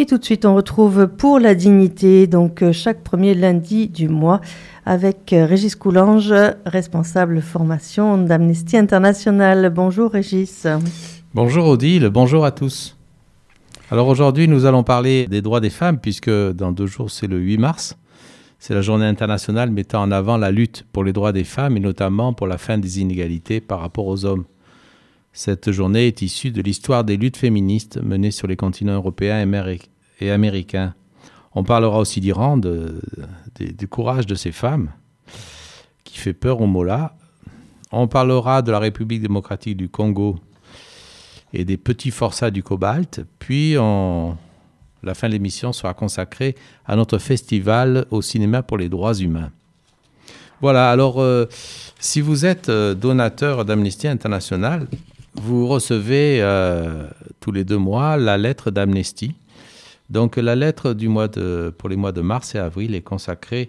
puis tout de suite, on retrouve Pour la dignité, donc chaque premier lundi du mois, avec Régis Coulange, responsable formation d'Amnesty International. Bonjour Régis. Bonjour Odile, bonjour à tous. Alors aujourd'hui, nous allons parler des droits des femmes, puisque dans 2 jours, c'est le 8 mars. C'est la journée internationale mettant en avant la lutte pour les droits des femmes et notamment pour la fin des inégalités par rapport aux hommes. Cette journée est issue de l'histoire des luttes féministes menées sur les continents européens et américains. On parlera aussi d'Iran, du courage de ces femmes, qui fait peur aux mollahs. On parlera de la République démocratique du Congo et des petits forçats du cobalt. Puis, la fin de l'émission sera consacrée à notre festival au cinéma pour les droits humains. Voilà, alors, si vous êtes donateur d'Amnesty International, vous recevez tous les 2 mois la lettre d'Amnesty. Donc la lettre pour les mois de mars et avril est consacrée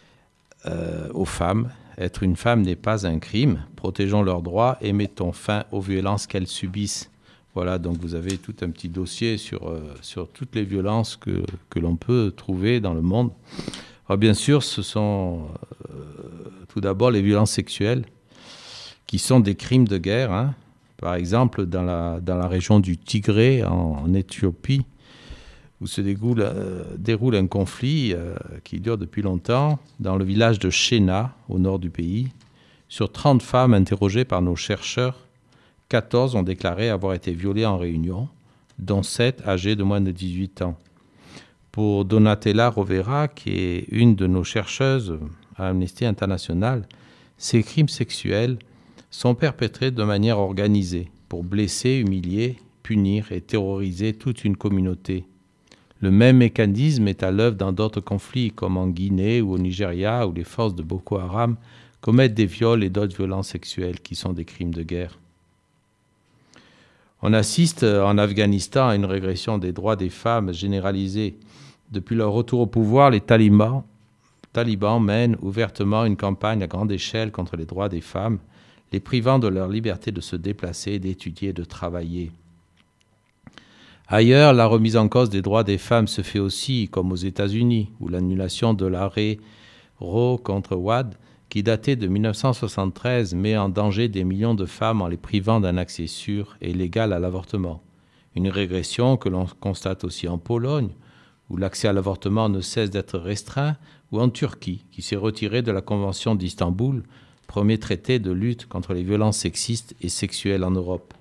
aux femmes. Être une femme n'est pas un crime. Protégeons leurs droits et mettons fin aux violences qu'elles subissent. Voilà, donc vous avez tout un petit dossier sur toutes les violences que l'on peut trouver dans le monde. Alors bien sûr, ce sont tout d'abord les violences sexuelles qui sont des crimes de guerre, hein. Par exemple, dans la région du Tigré, en Éthiopie, où se déroule un conflit qui dure depuis longtemps, dans le village de Chéna, au nord du pays. Sur 30 femmes interrogées par nos chercheurs, 14 ont déclaré avoir été violées en réunion, dont 7 âgées de moins de 18 ans. Pour Donatella Rovera, qui est une de nos chercheuses à Amnesty International, ces crimes sexuels sont perpétrés de manière organisée pour blesser, humilier, punir et terroriser toute une communauté. Le même mécanisme est à l'œuvre dans d'autres conflits, comme en Guinée ou au Nigeria, où les forces de Boko Haram commettent des viols et d'autres violences sexuelles qui sont des crimes de guerre. On assiste en Afghanistan à une régression des droits des femmes généralisée. Depuis leur retour au pouvoir, les talibans mènent ouvertement une campagne à grande échelle contre les droits des femmes, les privant de leur liberté de se déplacer, d'étudier, de travailler. Ailleurs, la remise en cause des droits des femmes se fait aussi, comme aux États-Unis, où l'annulation de l'arrêt Roe contre Wade, qui datait de 1973, met en danger des millions de femmes en les privant d'un accès sûr et légal à l'avortement. Une régression que l'on constate aussi en Pologne, où l'accès à l'avortement ne cesse d'être restreint, ou en Turquie, qui s'est retirée de la Convention d'Istanbul, premier traité de lutte contre les violences sexistes et sexuelles en Europe.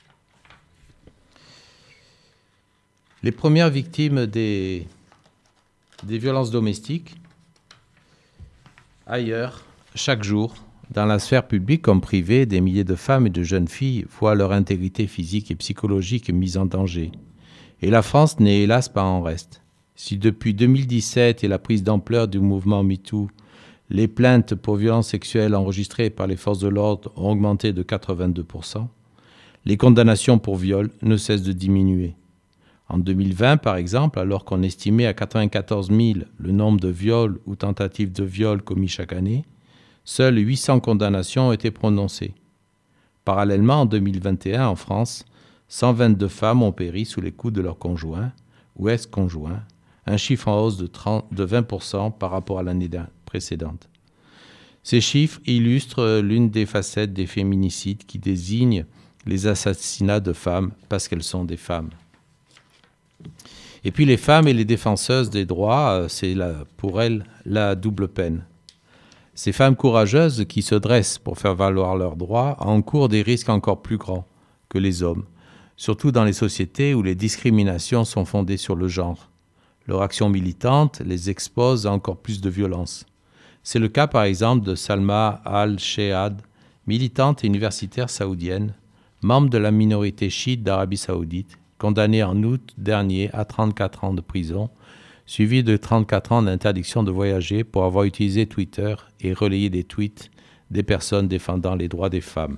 Les premières victimes des violences domestiques, ailleurs, chaque jour, dans la sphère publique comme privée, des milliers de femmes et de jeunes filles voient leur intégrité physique et psychologique mise en danger. Et la France n'est hélas pas en reste. Si depuis 2017 et la prise d'ampleur du mouvement MeToo, les plaintes pour violences sexuelles enregistrées par les forces de l'ordre ont augmenté de 82%, les condamnations pour viol ne cessent de diminuer. En 2020, par exemple, alors qu'on estimait à 94 000 le nombre de viols ou tentatives de viol commis chaque année, seules 800 condamnations ont été prononcées. Parallèlement, en 2021, en France, 122 femmes ont péri sous les coups de leur conjoint ou ex-conjoint, un chiffre en hausse de 20% par rapport à l'année précédente. Ces chiffres illustrent l'une des facettes des féminicides qui désignent les assassinats de femmes parce qu'elles sont des femmes. Et puis les femmes et les défenseuses des droits, c'est pour elles la double peine. Ces femmes courageuses qui se dressent pour faire valoir leurs droits encourent des risques encore plus grands que les hommes, surtout dans les sociétés où les discriminations sont fondées sur le genre. Leur action militante les expose à encore plus de violence. C'est le cas par exemple de Salma al-Shehad, militante et universitaire saoudienne, membre de la minorité chiite d'Arabie saoudite, condamnée en août dernier à 34 ans de prison, suivie de 34 ans d'interdiction de voyager pour avoir utilisé Twitter et relayé des tweets des personnes défendant les droits des femmes.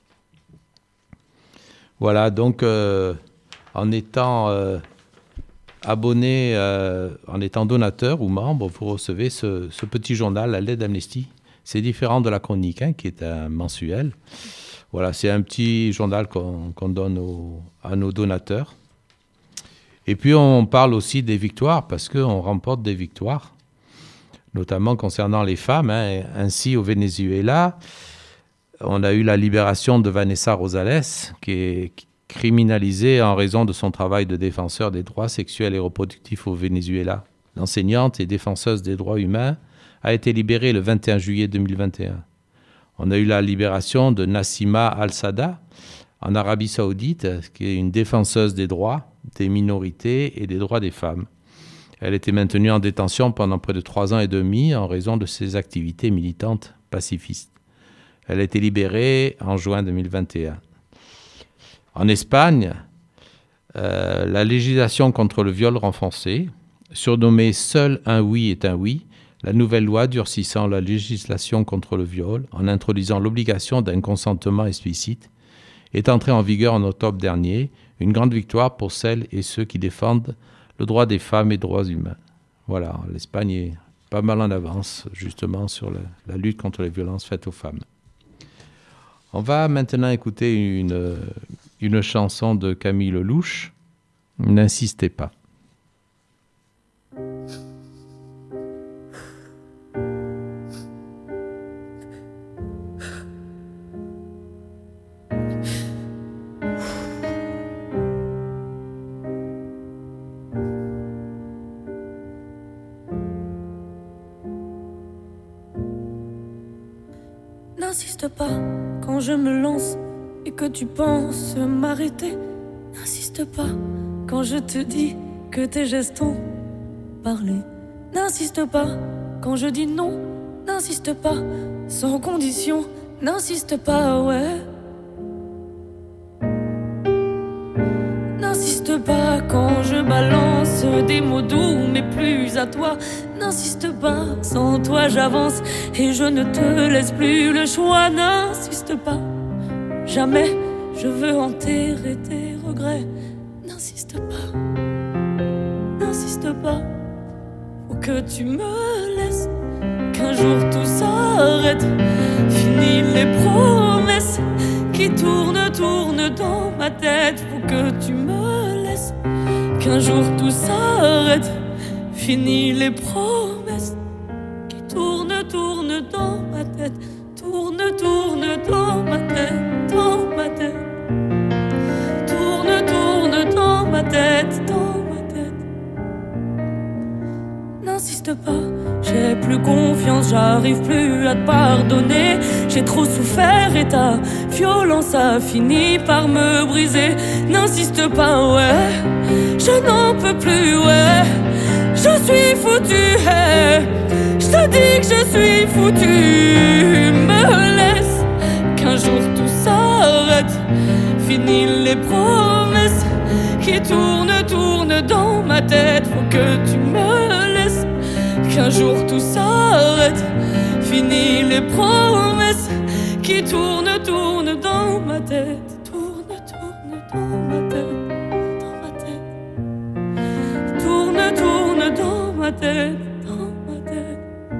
Voilà, donc en étant abonné, en étant donateur ou membre, vous recevez ce petit journal, la lettre d'Amnesty. C'est différent de la chronique, qui est un mensuel. Voilà, c'est un petit journal qu'on donne à nos donateurs. Et puis on parle aussi des victoires, parce qu'on remporte des victoires, notamment concernant les femmes. Ainsi, au Venezuela, on a eu la libération de Vanessa Rosales, qui est criminalisée en raison de son travail de défenseur des droits sexuels et reproductifs au Venezuela. L'enseignante et défenseuse des droits humains a été libérée le 21 juillet 2021. On a eu la libération de Nassima Al-Sada en Arabie Saoudite, qui est une défenseuse des droits des minorités et des droits des femmes. Elle était maintenue en détention pendant près de 3 ans et demi en raison de ses activités militantes pacifistes. Elle a été libérée en juin 2021. En Espagne, la législation contre le viol renforcée, surnommée « Seul un oui est un oui », la nouvelle loi durcissant la législation contre le viol en introduisant l'obligation d'un consentement explicite, est entrée en vigueur en octobre dernier, une grande victoire pour celles et ceux qui défendent le droit des femmes et les droits humains. Voilà, l'Espagne est pas mal en avance, justement, sur la lutte contre les violences faites aux femmes. On va maintenant écouter une chanson de Camille Lelouch, « N'insistez pas ». N'insiste pas quand je me lance et que tu penses m'arrêter. N'insiste pas quand je te dis que tes gestes ont parlé. N'insiste pas quand je dis non. N'insiste pas sans condition. N'insiste pas, ouais. N'insiste pas quand je balance des mots doux mais plus à toi. N'insiste pas, sans toi j'avance et je ne te laisse plus le choix. N'insiste pas, jamais je veux enterrer tes regrets. N'insiste pas, faut que tu me laisses, qu'un jour tout s'arrête. Fini les promesses qui tournent dans ma tête. Faut que tu me laisses, qu'un jour tout s'arrête. Fini les promesses qui tournent dans ma tête. Tourne dans ma tête, dans ma tête. Tourne dans ma tête, dans ma tête. N'insiste pas, j'ai plus confiance, j'arrive plus à te pardonner. J'ai trop souffert et ta violence a fini par me briser. N'insiste pas, ouais, je n'en peux plus, ouais. Je suis foutu, hey. Je te dis que je suis foutu. Me laisse, qu'un jour tout s'arrête. Fini les promesses qui tournent dans ma tête. Faut que tu me laisses, qu'un jour tout s'arrête. Fini les promesses qui tournent dans ma tête. Tourne dans ma tête. Dans ma tête, dans ma tête.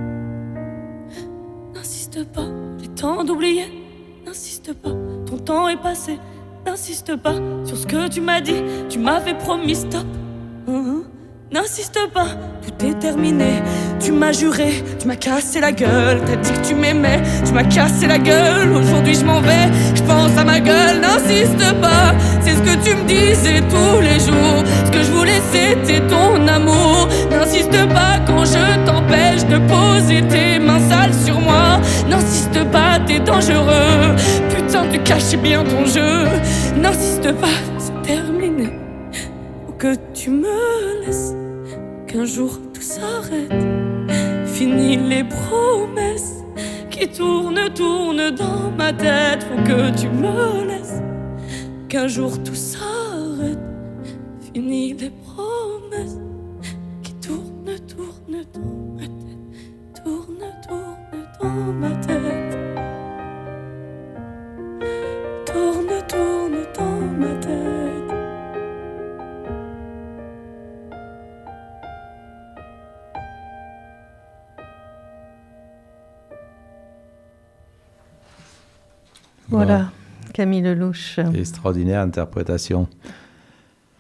N'insiste pas, j'ai le temps d'oublier. N'insiste pas, ton temps est passé. N'insiste pas sur ce que tu m'as dit. Tu m'avais promis stop. N'insiste pas, tout est terminé. Tu m'as juré, tu m'as cassé la gueule. T'as dit que tu m'aimais, tu m'as cassé la gueule. Aujourd'hui je m'en vais, je pense à ma gueule. N'insiste pas, c'est ce que tu me disais tous les jours. Ce que je voulais c'était ton amour. N'insiste pas quand je t'empêche de poser tes mains sales sur moi. N'insiste pas, t'es dangereux. Putain, tu cachais bien ton jeu. N'insiste pas, c'est terminé. Faut que tu me laisses, qu'un jour tout s'arrête. Fini les promesses qui tournent dans ma tête. Faut que tu me laisses, qu'un jour tout s'arrête. Fini les promesses qui tournent dans ma tête. Tourne dans ma tête. Tourne dans ma tête. Voilà, Camille Lelouch. Extraordinaire interprétation.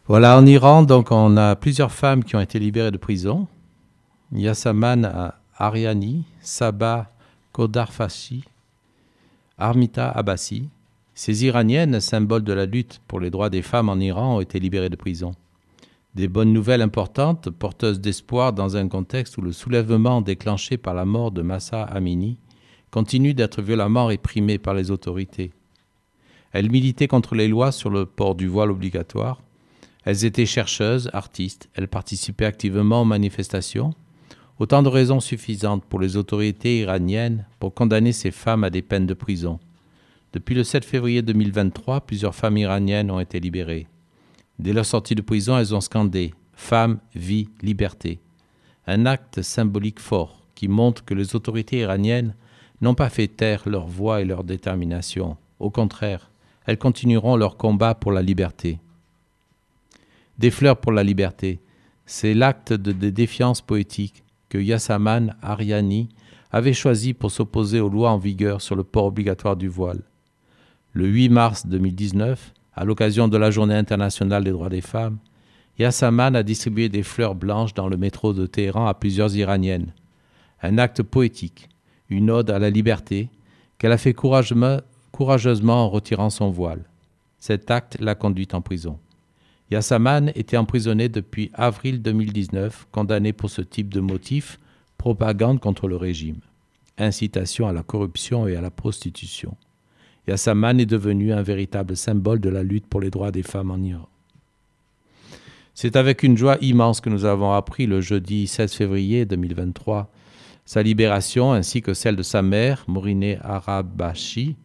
Voilà, en Iran, donc, on a plusieurs femmes qui ont été libérées de prison. Yasaman Aryani, Sabah Ghodarfashi, Armita Abbasi. Ces Iraniennes, symboles de la lutte pour les droits des femmes en Iran, ont été libérées de prison. Des bonnes nouvelles importantes, porteuses d'espoir dans un contexte où le soulèvement déclenché par la mort de Mahsa Amini continue d'être violemment réprimé par les autorités. Elles militaient contre les lois sur le port du voile obligatoire. Elles étaient chercheuses, artistes, elles participaient activement aux manifestations. Autant de raisons suffisantes pour les autorités iraniennes pour condamner ces femmes à des peines de prison. Depuis le 7 février 2023, plusieurs femmes iraniennes ont été libérées. Dès leur sortie de prison, elles ont scandé « Femme, vie, liberté ». Un acte symbolique fort qui montre que les autorités iraniennes n'ont pas fait taire leur voix et leur détermination. Au contraire, elles continueront leur combat pour la liberté. Des fleurs pour la liberté, c'est l'acte de défiance poétique que Yasaman Aryani avait choisi pour s'opposer aux lois en vigueur sur le port obligatoire du voile. Le 8 mars 2019, à l'occasion de la Journée internationale des droits des femmes, Yasaman a distribué des fleurs blanches dans le métro de Téhéran à plusieurs Iraniennes. Un acte poétique, une ode à la liberté, qu'elle a fait courageusement en retirant son voile. Cet acte l'a conduite en prison. Yasaman était emprisonné depuis avril 2019, condamné pour ce type de motif, propagande contre le régime, incitation à la corruption et à la prostitution. Yasaman est devenu un véritable symbole de la lutte pour les droits des femmes en Iran. C'est avec une joie immense que nous avons appris le jeudi 16 février 2023 sa libération ainsi que celle de sa mère, Mourineh Arabashi,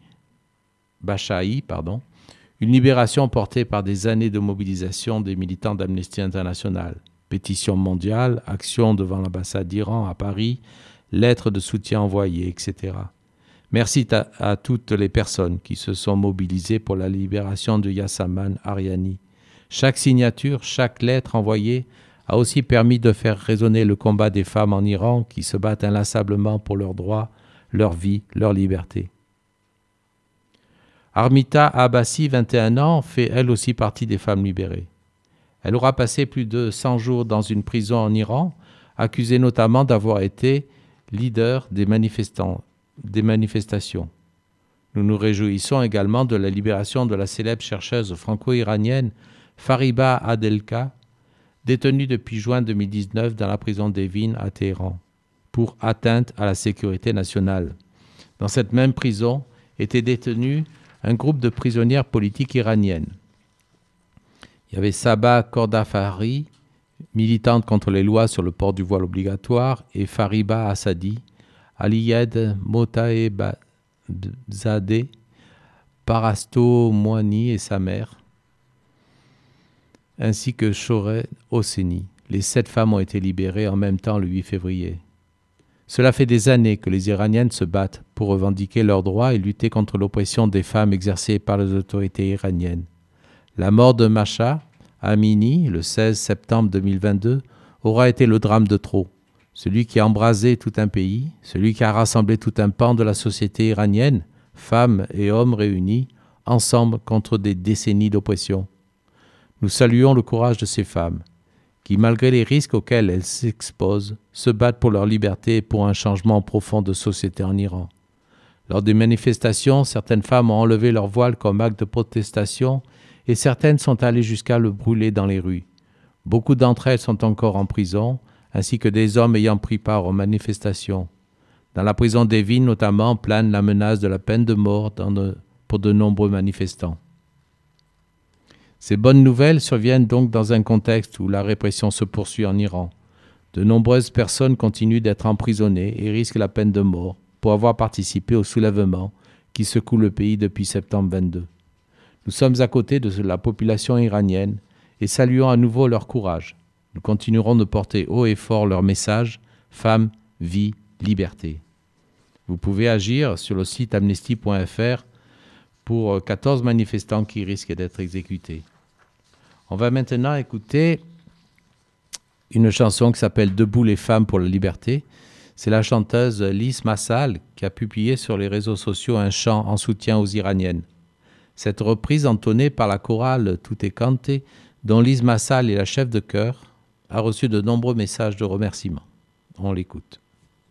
une libération portée par des années de mobilisation des militants d'Amnesty International, pétitions mondiales, actions devant l'ambassade d'Iran à Paris, lettres de soutien envoyées, etc. Merci à toutes les personnes qui se sont mobilisées pour la libération de Yasaman Aryani. Chaque signature, chaque lettre envoyée a aussi permis de faire résonner le combat des femmes en Iran qui se battent inlassablement pour leurs droits, leur vie, leur liberté. Armita Abbasi, 21 ans, fait elle aussi partie des femmes libérées. Elle aura passé plus de 100 jours dans une prison en Iran, accusée notamment d'avoir été leader des manifestations. Nous nous réjouissons également de la libération de la célèbre chercheuse franco-iranienne Fariba Adelka, détenue depuis juin 2019 dans la prison d'Evin à Téhéran, pour atteinte à la sécurité nationale. Dans cette même prison était détenu un groupe de prisonnières politiques iraniennes. Il y avait Sabah Ghodarfashi, militante contre les lois sur le port du voile obligatoire, et Fariba Assadi, Aliyed Motaebzadeh, Parasto Moani et sa mère, ainsi que Shohreh Hosseini. Les 7 femmes ont été libérées en même temps le 8 février. Cela fait des années que les Iraniennes se battent pour revendiquer leurs droits et lutter contre l'oppression des femmes exercée par les autorités iraniennes. La mort de Mahsa Amini, le 16 septembre 2022, aura été le drame de trop. Celui qui a embrasé tout un pays, celui qui a rassemblé tout un pan de la société iranienne, femmes et hommes réunis, ensemble contre des décennies d'oppression. Nous saluons le courage de ces femmes, qui, malgré les risques auxquels elles s'exposent, se battent pour leur liberté et pour un changement profond de société en Iran. Lors des manifestations, certaines femmes ont enlevé leur voile comme acte de protestation et certaines sont allées jusqu'à le brûler dans les rues. Beaucoup d'entre elles sont encore en prison, ainsi que des hommes ayant pris part aux manifestations. Dans la prison d'Evin, notamment, plane la menace de la peine de mort pour de nombreux manifestants. Ces bonnes nouvelles surviennent donc dans un contexte où la répression se poursuit en Iran. De nombreuses personnes continuent d'être emprisonnées et risquent la peine de mort pour avoir participé au soulèvement qui secoue le pays depuis septembre 22. Nous sommes à côté de la population iranienne et saluons à nouveau leur courage. Nous continuerons de porter haut et fort leur message « Femmes, vie, liberté ». Vous pouvez agir sur le site amnesty.fr pour 14 manifestants qui risquent d'être exécutés. On va maintenant écouter une chanson qui s'appelle « Debout les femmes pour la liberté ». C'est la chanteuse Lys Massal qui a publié sur les réseaux sociaux un chant en soutien aux Iraniennes. Cette reprise entonnée par la chorale Tout est canté dont Lise Massal est la chef de chœur, a reçu de nombreux messages de remerciements. On l'écoute.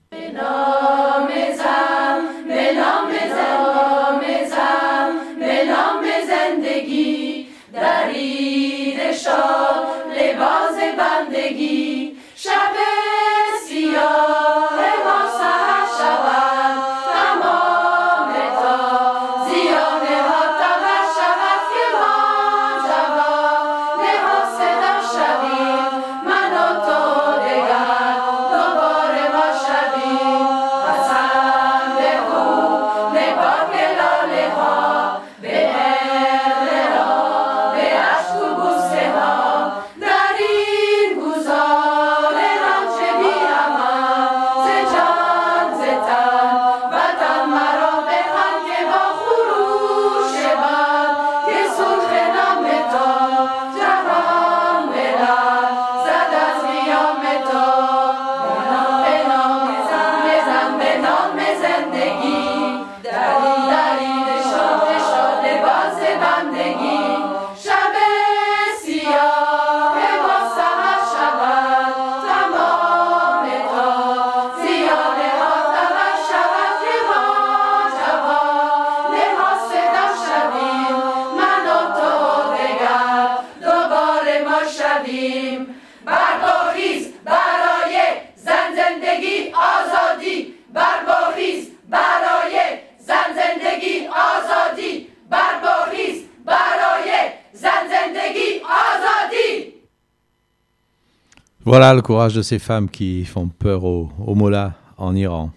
Voilà le courage de ces femmes qui font peur aux mollahs en Iran.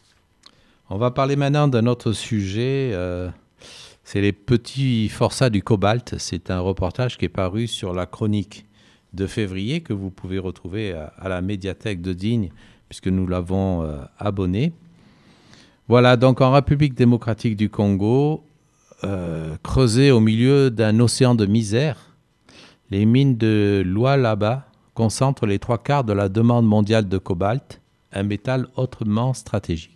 On va parler maintenant d'un autre sujet, c'est les petits forçats du cobalt. C'est un reportage qui est paru sur la chronique de février que vous pouvez retrouver à la médiathèque de Digne, puisque nous l'avons abonné. Voilà, donc en République démocratique du Congo, creusées au milieu d'un océan de misère, les mines de Lualaba concentrent les 3/4 de la demande mondiale de cobalt, un métal hautement stratégique.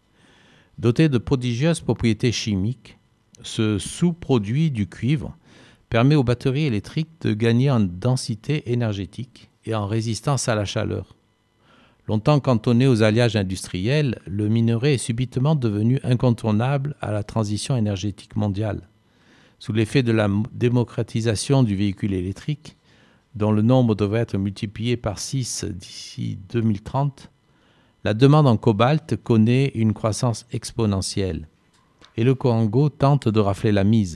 Doté de prodigieuses propriétés chimiques, ce sous-produit du cuivre permet aux batteries électriques de gagner en densité énergétique et en résistance à la chaleur. Longtemps cantonné aux alliages industriels, le minerai est subitement devenu incontournable à la transition énergétique mondiale. Sous l'effet de la démocratisation du véhicule électrique, dont le nombre devrait être multiplié par 6 d'ici 2030, la demande en cobalt connaît une croissance exponentielle et le Congo tente de rafler la mise.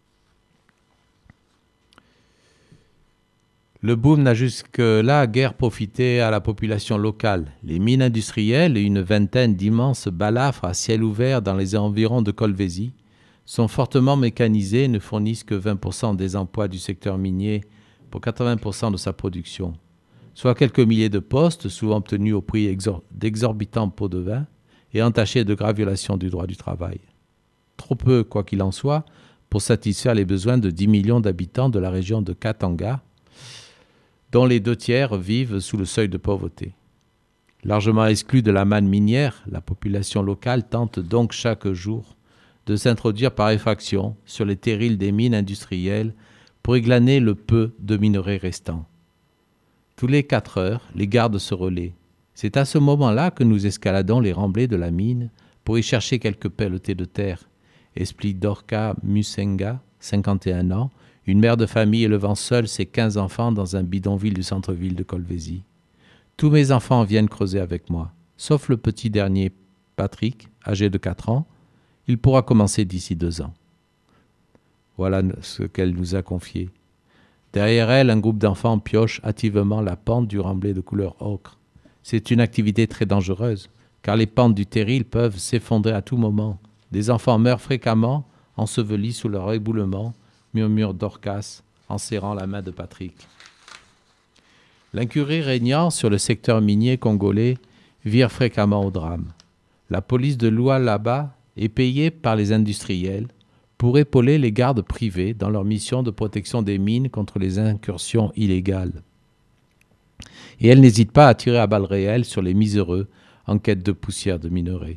Le boom n'a jusque-là guère profité à la population locale. Les mines industrielles et une vingtaine d'immenses balafres à ciel ouvert dans les environs de Kolwezi sont fortement mécanisées et ne fournissent que 20% des emplois du secteur minier pour 80% de sa production, soit quelques milliers de postes, souvent obtenus au prix d'exorbitants pots de vin et entachés de graves violations du droit du travail. Trop peu, quoi qu'il en soit, pour satisfaire les besoins de 10 millions d'habitants de la région de Katanga, dont les 2/3 vivent sous le seuil de pauvreté. Largement exclue de la manne minière, la population locale tente donc chaque jour de s'introduire par effraction sur les terrils des mines industrielles pour y glaner le peu de minerais restant. Tous les 4 heures, les gardes se relaient. C'est à ce moment-là que nous escaladons les remblais de la mine pour y chercher quelques pelletées de terre, explique Dorca Musenga, 51 ans, une mère de famille élevant seule ses 15 enfants dans un bidonville du centre-ville de Kolwezi. Tous mes enfants viennent creuser avec moi, sauf le petit dernier, Patrick, âgé de 4 ans. Il pourra commencer d'ici 2 ans. Voilà ce qu'elle nous a confié. Derrière elle, un groupe d'enfants pioche hâtivement la pente du remblai de couleur ocre. C'est une activité très dangereuse, car les pentes du terril peuvent s'effondrer à tout moment. Des enfants meurent fréquemment, ensevelis sous leur éboulement, murmure Dorcas en serrant la main de Patrick. L'incurie régnant sur le secteur minier congolais vire fréquemment au drame. La police de Lualaba est payée par les industriels pour épauler les gardes privés dans leur mission de protection des mines contre les incursions illégales. Et elle n'hésite pas à tirer à balles réelles sur les miséreux en quête de poussière de minerais.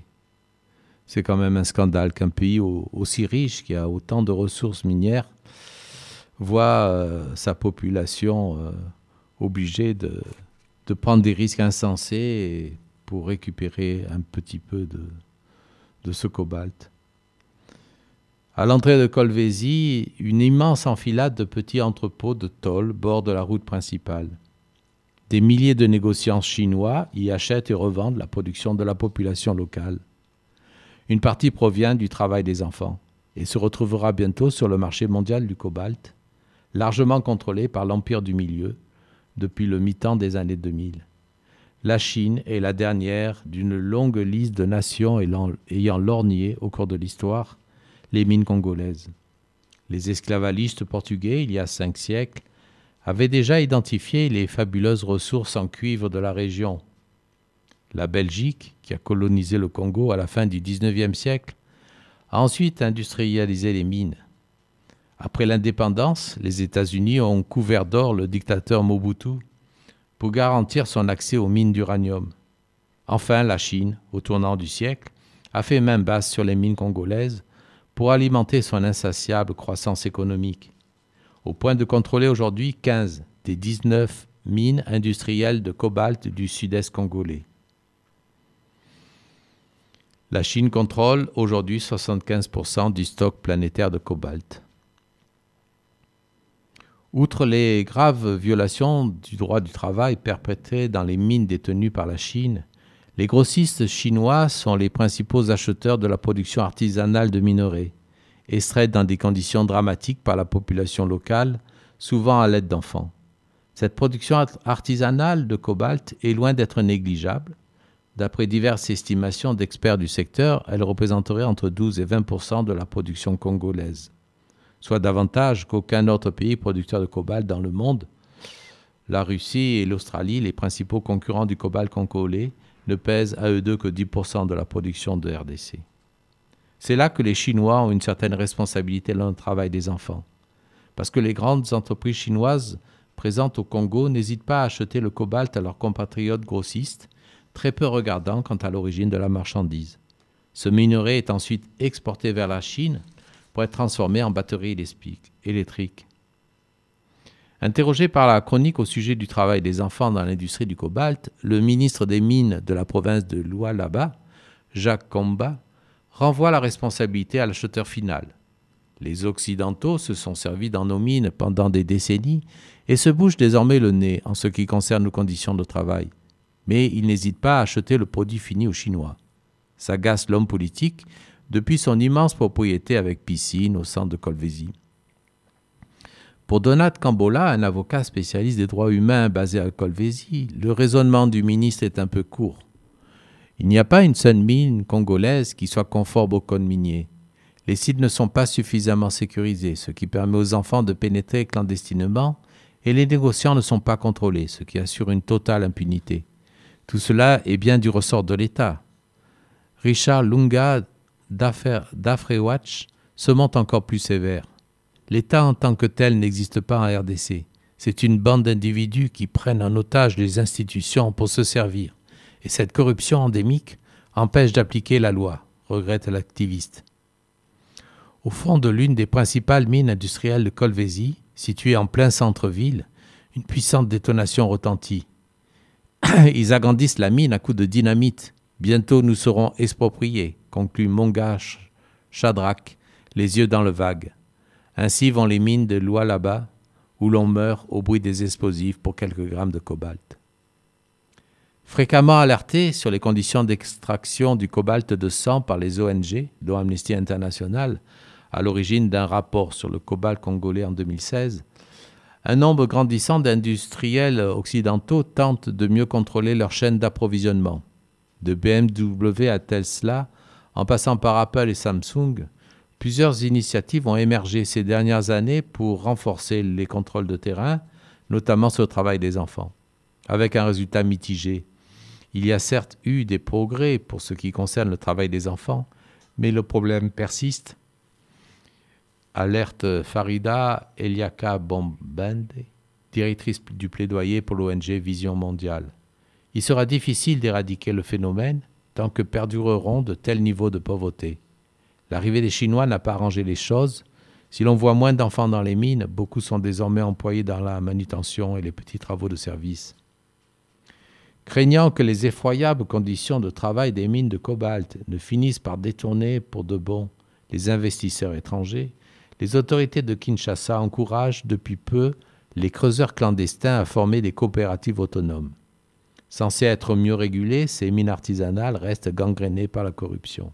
C'est quand même un scandale qu'un pays aussi riche, qui a autant de ressources minières, voit sa population obligée de prendre des risques insensés pour récupérer un petit peu de ce cobalt. À l'entrée de Kolwezi, une immense enfilade de petits entrepôts de tôle bordent la route principale. Des milliers de négociants chinois y achètent et revendent la production de la population locale. Une partie provient du travail des enfants et se retrouvera bientôt sur le marché mondial du cobalt, largement contrôlé par l'Empire du Milieu depuis le mi-temps des années 2000. La Chine est la dernière d'une longue liste de nations ayant lorgné au cours de l'histoire les mines congolaises. Les esclavagistes portugais, il y a 5 siècles, avaient déjà identifié les fabuleuses ressources en cuivre de la région. La Belgique, qui a colonisé le Congo à la fin du XIXe siècle, a ensuite industrialisé les mines. Après l'indépendance, les États-Unis ont couvert d'or le dictateur Mobutu pour garantir son accès aux mines d'uranium. Enfin, la Chine, au tournant du siècle, a fait main basse sur les mines congolaises pour alimenter son insatiable croissance économique, au point de contrôler aujourd'hui 15 des 19 mines industrielles de cobalt du sud-est congolais. La Chine contrôle aujourd'hui 75% du stock planétaire de cobalt. Outre les graves violations du droit du travail perpétrées dans les mines détenues par la Chine, les grossistes chinois sont les principaux acheteurs de la production artisanale de minerais, extraite dans des conditions dramatiques par la population locale, souvent à l'aide d'enfants. Cette production artisanale de cobalt est loin d'être négligeable. D'après diverses estimations d'experts du secteur, elle représenterait entre 12 et 20% de la production congolaise, soit davantage qu'aucun autre pays producteur de cobalt dans le monde. La Russie et l'Australie, les principaux concurrents du cobalt congolais, ne pèsent à eux deux que 10% de la production de RDC. C'est là que les Chinois ont une certaine responsabilité dans le travail des enfants, parce que les grandes entreprises chinoises présentes au Congo n'hésitent pas à acheter le cobalt à leurs compatriotes grossistes, très peu regardants quant à l'origine de la marchandise. Ce minerai est ensuite exporté vers la Chine pour être transformé en batteries électriques. Interrogé par la chronique au sujet du travail des enfants dans l'industrie du cobalt, le ministre des Mines de la province de Lualaba, Jacques Komba, renvoie la responsabilité à l'acheteur final. Les Occidentaux se sont servis dans nos mines pendant des décennies et se bouchent désormais le nez en ce qui concerne nos conditions de travail. Mais ils n'hésitent pas à acheter le produit fini aux Chinois. S'agace l'homme politique depuis son immense propriété avec piscine au centre de Kolwezi. Pour Donat Kambola, un avocat spécialiste des droits humains basé à Kolwezi, le raisonnement du ministre est un peu court. Il n'y a pas une seule mine congolaise qui soit conforme au code minier. Les sites ne sont pas suffisamment sécurisés, ce qui permet aux enfants de pénétrer clandestinement, et les négociants ne sont pas contrôlés, ce qui assure une totale impunité. Tout cela est bien du ressort de l'État. Richard Lunga d'Afrewatch se montre encore plus sévère. L'État en tant que tel n'existe pas en RDC. C'est une bande d'individus qui prennent en otage les institutions pour se servir. Et cette corruption endémique empêche d'appliquer la loi, regrette l'activiste. Au fond de l'une des principales mines industrielles de Kolwezi, située en plein centre-ville, une puissante détonation retentit. Ils agrandissent la mine à coups de dynamite. Bientôt nous serons expropriés, conclut Monga Shadrach, les yeux dans le vague. Ainsi vont les mines de Lualaba, où l'on meurt au bruit des explosifs pour quelques grammes de cobalt. Fréquemment alerté sur les conditions d'extraction du cobalt de sang par les ONG, dont Amnesty International, à l'origine d'un rapport sur le cobalt congolais en 2016, un nombre grandissant d'industriels occidentaux tentent de mieux contrôler leur chaîne d'approvisionnement. De BMW à Tesla, en passant par Apple et Samsung, plusieurs initiatives ont émergé ces dernières années pour renforcer les contrôles de terrain, notamment sur le travail des enfants, avec un résultat mitigé. Il y a certes eu des progrès pour ce qui concerne le travail des enfants, mais le problème persiste. Alerte Farida Eliaka Bombende, directrice du plaidoyer pour l'ONG Vision Mondiale. Il sera difficile d'éradiquer le phénomène tant que perdureront de tels niveaux de pauvreté. L'arrivée des Chinois n'a pas arrangé les choses. Si l'on voit moins d'enfants dans les mines, beaucoup sont désormais employés dans la manutention et les petits travaux de service. Craignant que les effroyables conditions de travail des mines de cobalt ne finissent par détourner pour de bon les investisseurs étrangers, les autorités de Kinshasa encouragent depuis peu les creuseurs clandestins à former des coopératives autonomes. Censées être mieux régulées, ces mines artisanales restent gangrénées par la corruption.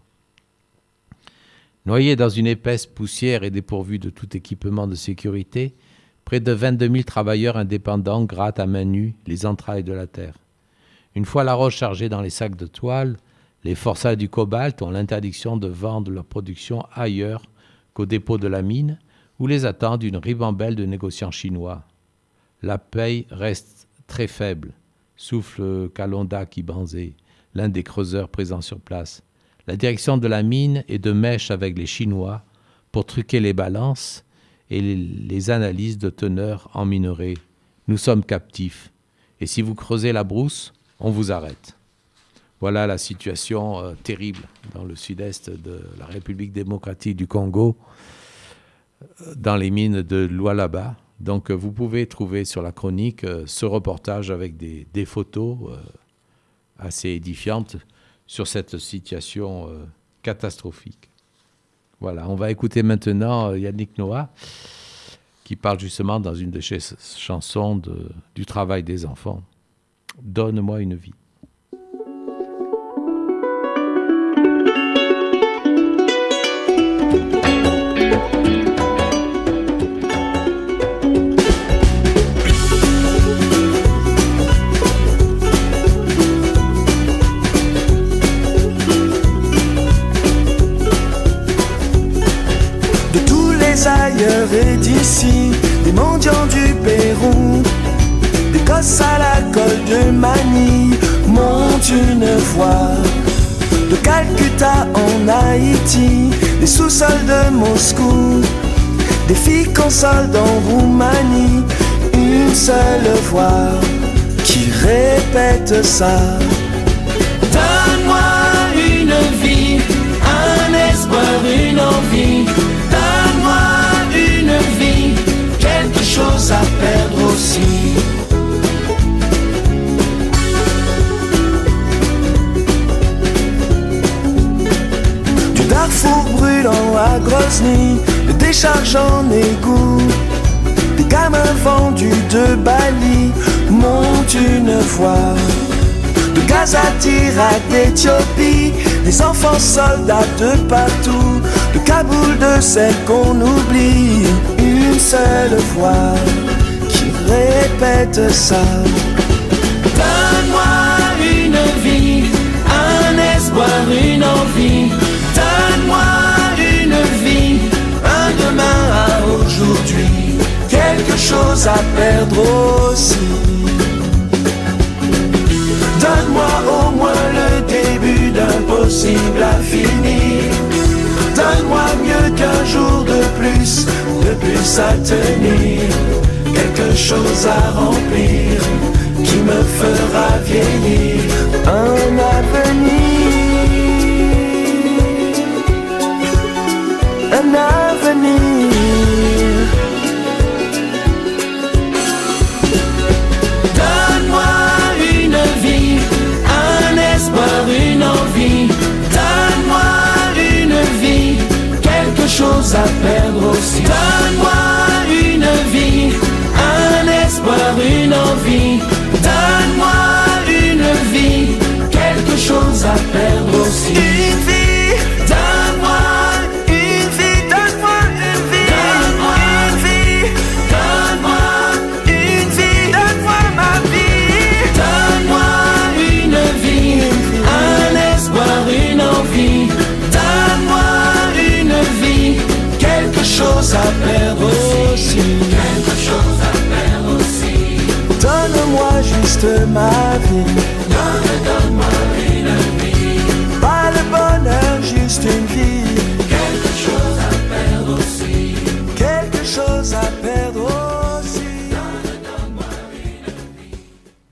Noyés dans une épaisse poussière et dépourvus de tout équipement de sécurité, près de 22 000 travailleurs indépendants grattent à main nue les entrailles de la terre. Une fois la roche chargée dans les sacs de toile, les forçats du cobalt ont l'interdiction de vendre leur production ailleurs qu'au dépôt de la mine, où les attendent une ribambelle de négociants chinois. La paye reste très faible, souffle Kalonda Kibanzé, l'un des creuseurs présents sur place. La direction de la mine est de mèche avec les Chinois pour truquer les balances et les analyses de teneur en minerai. Nous sommes captifs. Et si vous creusez la brousse, on vous arrête. Voilà la situation terrible dans le sud-est de la République démocratique du Congo, dans les mines de Lualaba. Donc vous pouvez trouver sur la chronique ce reportage avec des photos assez édifiantes sur cette situation catastrophique. Voilà, on va écouter maintenant Yannick Noah qui parle justement dans une de ses chansons du travail des enfants. Donne-moi une vie. Ailleurs et d'ici, des mendiants du Pérou, des gosses à la colle de Manille montent une voie. De Calcutta en Haïti, des sous-sols de Moscou, des filles consolent en Roumanie, une seule voix qui répète ça. Donne-moi une vie, un espoir, une envie. Donne-moi une vie, quelque chose à perdre aussi. Du Darfour brûlant à Grozny, de décharges en égout, des gamins vendus de Bali montent une voie. De Gazatir à d'Éthiopie, des enfants soldats de partout, de Kaboul, de celle qu'on oublie, une seule voix qui répète ça. Donne-moi une vie, un espoir, une envie. Donne-moi une vie, un demain à aujourd'hui, quelque chose à perdre aussi. Donne-moi au moins le début d'un possible à finir. Donne-moi mieux qu'un jour de plus à tenir. Quelque chose à remplir qui me fera vieillir. Un avenir, un avenir. Une envie, donne-moi une vie, quelque chose à perdre aussi. Donne-moi une vie, un espoir, une envie. Donne-moi une vie, quelque chose à perdre aussi. Une vie, donne-moi une vie, donne-moi une vie. Donne-moi une vie, donne-moi une vie, donne-moi ma vie. Donne-moi une vie, une envie, donne-moi une vie, quelque chose à perdre aussi, quelque chose à perdre aussi. Donne-moi juste ma vie, donne-moi une vie, pas le bonheur, juste une vie, quelque chose à perdre aussi, quelque chose à perdre aussi. Donne-moi une vie.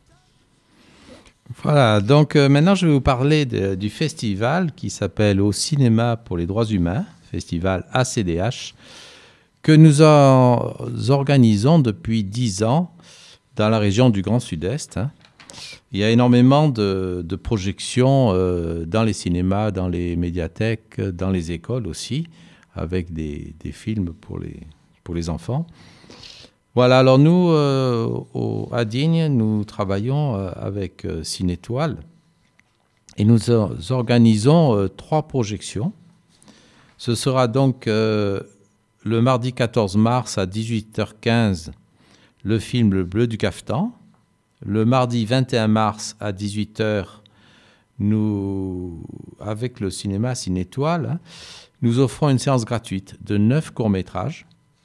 Voilà, donc maintenant je vais vous parler du festival qui s'appelle Au cinéma pour les droits humains, festival ACDH, que nous organisons depuis 10 ans dans la région du Grand Sud-Est. Hein. Il y a énormément de projections dans les cinémas, dans les médiathèques, dans les écoles aussi, avec des films pour les enfants. Voilà, alors nous, à Digne, nous travaillons avec Cinétoile et nous organisons 3 projections. Ce sera donc le mardi 14 mars à 18h15, le film Le Bleu du Caftan. Le mardi 21 mars à 18h, avec le cinéma Cinétoile, hein, nous offrons une séance gratuite de 9 courts-métrages.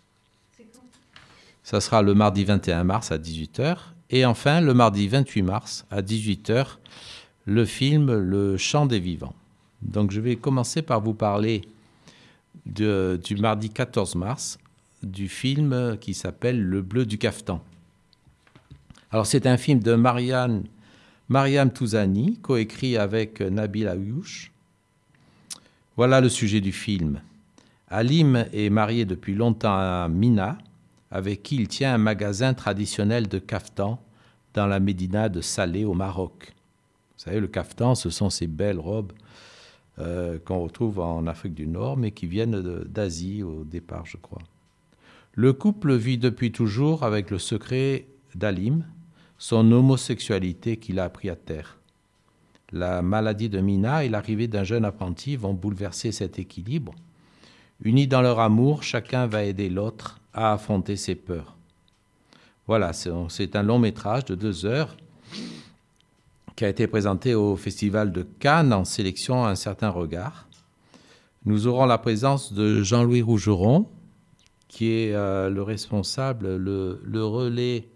Ça sera le mardi 21 mars à 18h. Et enfin, le mardi 28 mars à 18h, le film Le Chant des Vivants. Donc je vais commencer par vous parler du mardi 14 mars, du film qui s'appelle Le Bleu du Caftan. Alors c'est un film de Mariam Touzani, coécrit avec Nabil Aouch. Voilà le sujet du film. Halim est marié depuis longtemps à Mina, avec qui il tient un magasin traditionnel de caftan dans la médina de Salé au Maroc. Vous savez, le caftan, ce sont ces belles robes qu'on retrouve en Afrique du Nord, mais qui viennent d'Asie au départ, je crois. Le couple vit depuis toujours avec le secret d'Halim, son homosexualité qu'il a pris à terre. La maladie de Mina et l'arrivée d'un jeune apprenti vont bouleverser cet équilibre. Unis dans leur amour, chacun va aider l'autre à affronter ses peurs. Voilà, c'est un long métrage de 2 heures qui a été présenté au Festival de Cannes en sélection Un certain regard. Nous aurons la présence de Jean-Louis Rougeron, qui est le responsable, le relais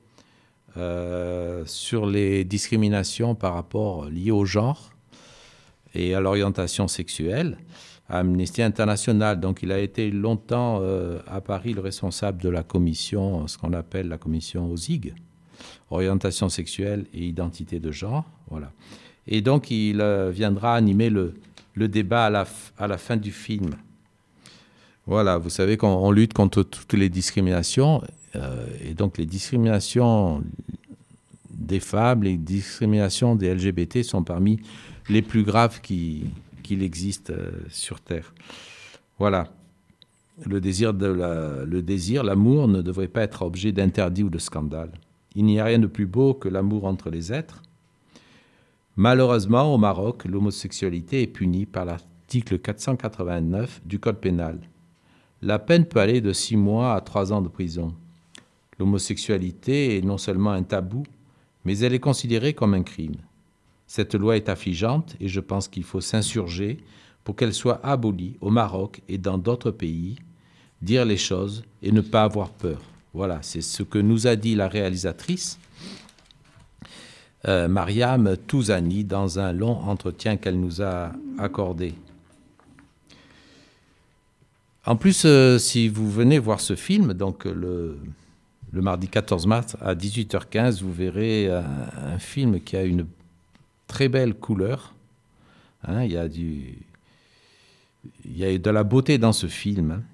sur les discriminations par rapport liées au genre et à l'orientation sexuelle à Amnesty International. Donc il a été longtemps à Paris le responsable de la commission, ce qu'on appelle la commission OSIG, orientation sexuelle et identité de genre. Voilà. Et donc il viendra animer le débat à la fin du film. Voilà, vous savez qu'on lutte contre toutes les discriminations, et donc les discriminations des femmes, les discriminations des LGBT sont parmi les plus graves qu'il existe sur Terre. Voilà. Le désir, l'amour ne devrait pas être objet d'interdit ou de scandale. Il n'y a rien de plus beau que l'amour entre les êtres. Malheureusement, au Maroc, l'homosexualité est punie par l'article 489 du Code pénal. La peine peut aller de 6 mois à 3 ans de prison. L'homosexualité est non seulement un tabou, mais elle est considérée comme un crime. Cette loi est affligeante et je pense qu'il faut s'insurger pour qu'elle soit abolie au Maroc et dans d'autres pays, dire les choses et ne pas avoir peur. Voilà, c'est ce que nous a dit la réalisatrice Mariam Touzani dans un long entretien qu'elle nous a accordé. En plus, si vous venez voir ce film, donc le mardi 14 mars à 18h15, vous verrez un film qui a une très belle couleur. Hein, il y a de la beauté dans ce film. Hein.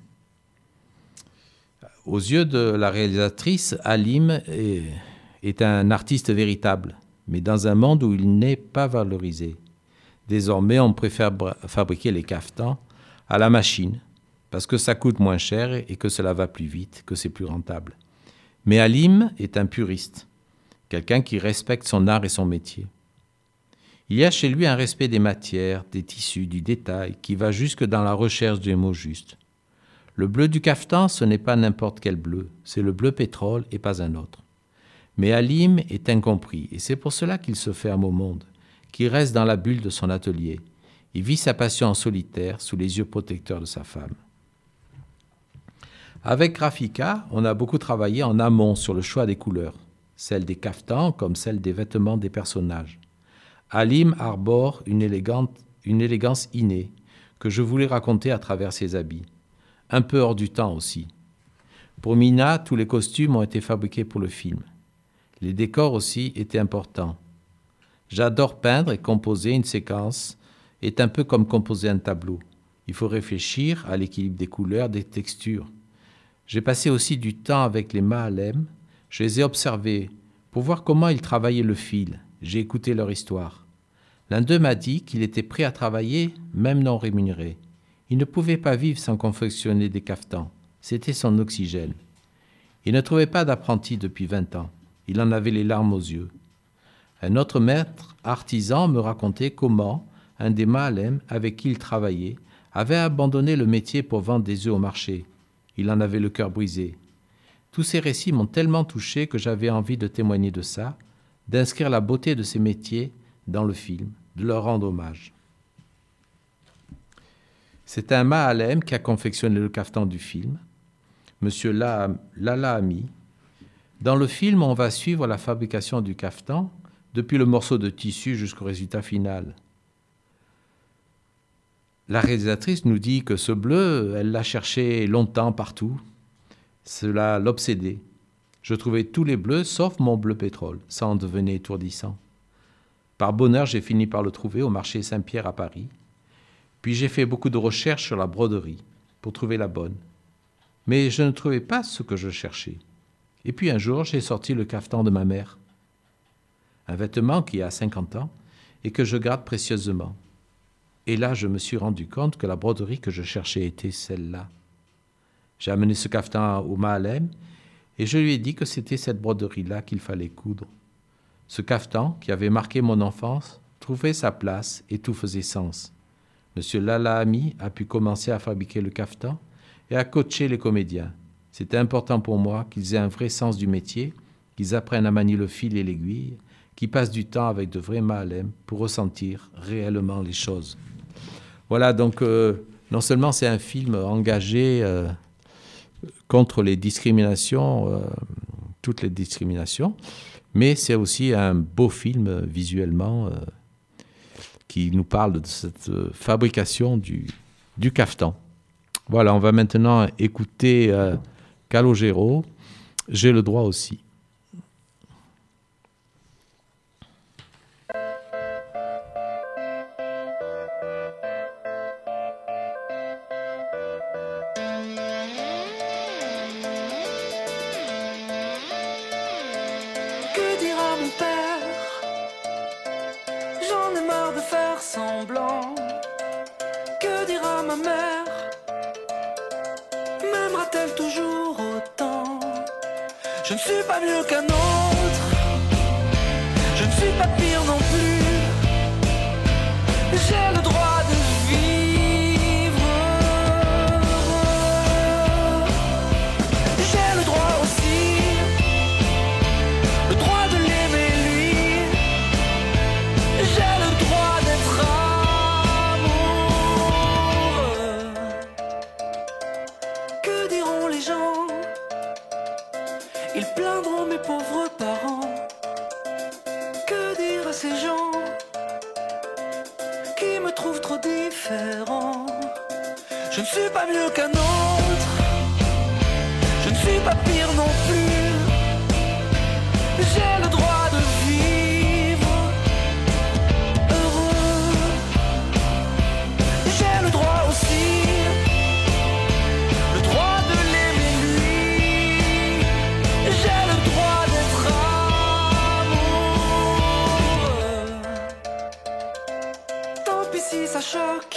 Aux yeux de la réalisatrice, Halim est un artiste véritable, mais dans un monde où il n'est pas valorisé. Désormais, on préfère fabriquer les caftans à la machine, parce que ça coûte moins cher et que cela va plus vite, que c'est plus rentable. Mais Halim est un puriste, quelqu'un qui respecte son art et son métier. Il y a chez lui un respect des matières, des tissus, du détail, qui va jusque dans la recherche des mots justes. Le bleu du caftan, ce n'est pas n'importe quel bleu, c'est le bleu pétrole et pas un autre. Mais Halim est incompris, et c'est pour cela qu'il se ferme au monde, qu'il reste dans la bulle de son atelier. Il vit sa passion en solitaire, sous les yeux protecteurs de sa femme. Avec Graphica, on a beaucoup travaillé en amont sur le choix des couleurs, celles des caftans comme celles des vêtements des personnages. Halim arbore une élégance innée que je voulais raconter à travers ses habits. Un peu hors du temps aussi. Pour Mina, tous les costumes ont été fabriqués pour le film. Les décors aussi étaient importants. J'adore peindre et composer une séquence est un peu comme composer un tableau. Il faut réfléchir à l'équilibre des couleurs, des textures. J'ai passé aussi du temps avec les Mahalem. Je les ai observés pour voir comment ils travaillaient le fil. J'ai écouté leur histoire. L'un d'eux m'a dit qu'il était prêt à travailler, même non rémunéré. Il ne pouvait pas vivre sans confectionner des cafetans. C'était son oxygène. Il ne trouvait pas d'apprenti depuis 20 ans. Il en avait les larmes aux yeux. Un autre maître artisan me racontait comment un des Mahalem avec qui il travaillait avait abandonné le métier pour vendre des œufs au marché. Il en avait le cœur brisé. Tous ces récits m'ont tellement touché que j'avais envie de témoigner de ça, d'inscrire la beauté de ces métiers dans le film, de leur rendre hommage. C'est un Mahalem qui a confectionné le cafetan du film, M. Lala Ami. Dans le film, on va suivre la fabrication du cafetan, depuis le morceau de tissu jusqu'au résultat final. La réalisatrice nous dit que ce bleu, elle l'a cherché longtemps partout. Cela l'obsédait. Je trouvais tous les bleus sauf mon bleu pétrole. Ça en devenait étourdissant. Par bonheur, j'ai fini par le trouver au marché Saint-Pierre à Paris. Puis j'ai fait beaucoup de recherches sur la broderie pour trouver la bonne. Mais je ne trouvais pas ce que je cherchais. Et puis un jour, j'ai sorti le cafetan de ma mère. Un vêtement qui a 50 ans et que je garde précieusement. Et là, je me suis rendu compte que la broderie que je cherchais était celle-là. J'ai amené ce cafetan au Mahalem et je lui ai dit que c'était cette broderie-là qu'il fallait coudre. Ce cafetan, qui avait marqué mon enfance, trouvait sa place et tout faisait sens. Monsieur Lala Ami a pu commencer à fabriquer le cafetan et à coacher les comédiens. C'était important pour moi qu'ils aient un vrai sens du métier, qu'ils apprennent à manier le fil et l'aiguille, qu'ils passent du temps avec de vrais Mahalem pour ressentir réellement les choses. Voilà, donc non seulement c'est un film engagé contre les discriminations, toutes les discriminations, mais c'est aussi un beau film visuellement qui nous parle de cette fabrication du cafetan. Voilà, on va maintenant écouter Calogero, J'ai le droit aussi. Je ne suis pas mieux qu'un autre, je ne suis pas pire non plus. J'ai le droit de vivre, j'ai le droit aussi, le droit de l'aimer lui. J'ai le droit d'être amoureux. Que diront les gens? Ils plaindront mes pauvres parents. Que dire à ces gens qui me trouvent trop différent? Je ne suis pas mieux qu'un autre, je ne suis pas pire non plus. J'ai le droit de vivre heureux. J'ai le droit aussi, le droit de l'aimer lui. J'ai le droit d'être amoureux. Tant pis si ça choque,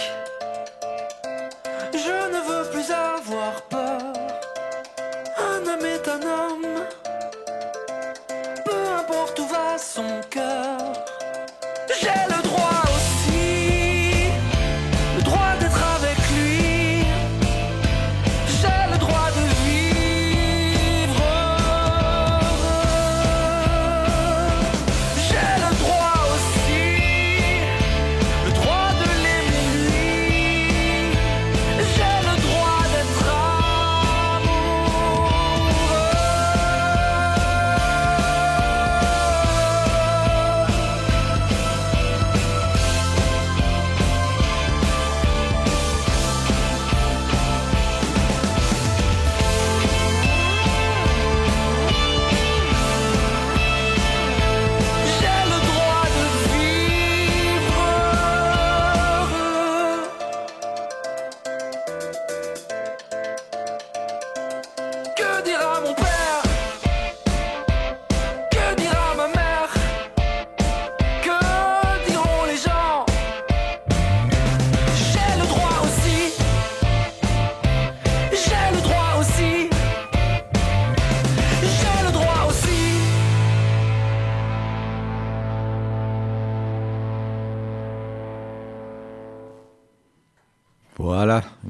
je ne veux plus avoir peur. Un homme est un homme, peu importe où va son cœur. J'ai le droit aussi, le droit d'être avec lui. J'ai le droit de vivre. J'ai le droit aussi, le droit de l'aimer lui. J'ai le droit d'être amoureux.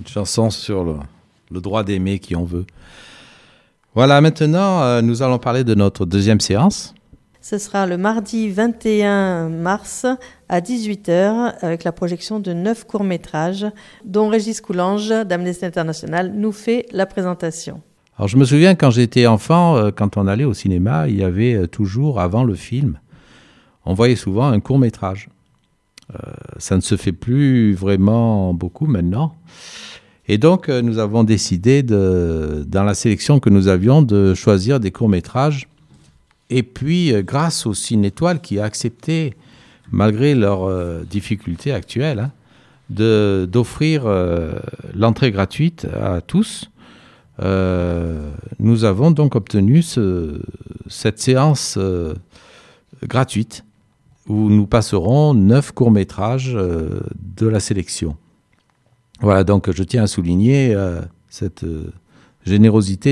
chanson sur le droit d'aimer qui on veut. Voilà, maintenant, nous allons parler de notre deuxième séance. Ce sera le mardi 21 mars à 18h avec la projection de 9 courts-métrages dont Régis Coulanges d'Amnesty International nous fait la présentation. Alors je me souviens quand j'étais enfant, quand on allait au cinéma, il y avait toujours avant le film, on voyait souvent un court-métrage. Ça ne se fait plus vraiment beaucoup maintenant. Et donc nous avons décidé, dans la sélection que nous avions, de choisir des courts-métrages. Et puis, grâce au Ciné-Étoile qui a accepté, malgré leurs difficultés actuelles, d'offrir l'entrée gratuite à tous, nous avons donc obtenu cette séance gratuite où nous passerons 9 courts-métrages de la sélection. Voilà, donc je tiens à souligner cette générosité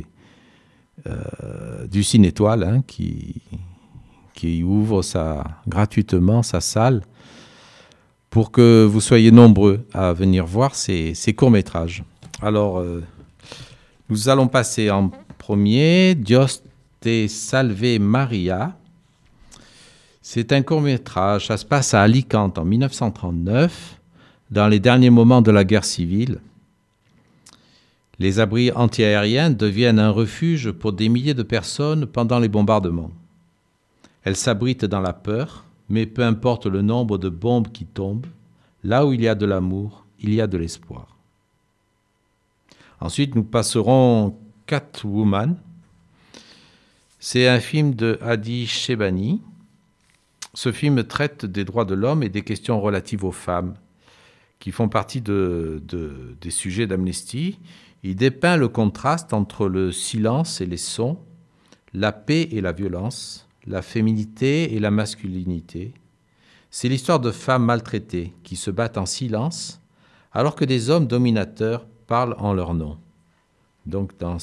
du Ciné-Étoile qui ouvre gratuitement sa salle pour que vous soyez nombreux à venir voir ces courts-métrages. Alors, nous allons passer en premier Dios te salve Maria. C'est un court-métrage, ça se passe à Alicante en 1939, dans les derniers moments de la guerre civile. Les abris antiaériens deviennent un refuge pour des milliers de personnes pendant les bombardements. Elles s'abritent dans la peur, mais peu importe le nombre de bombes qui tombent, là où il y a de l'amour, il y a de l'espoir. Ensuite, nous passerons Catwoman. C'est un film de Hadi Shebani. Ce film traite des droits de l'homme et des questions relatives aux femmes, qui font partie des sujets d'Amnesty. Il dépeint le contraste entre le silence et les sons, la paix et la violence, la féminité et la masculinité. C'est l'histoire de femmes maltraitées qui se battent en silence alors que des hommes dominateurs parlent en leur nom. Donc on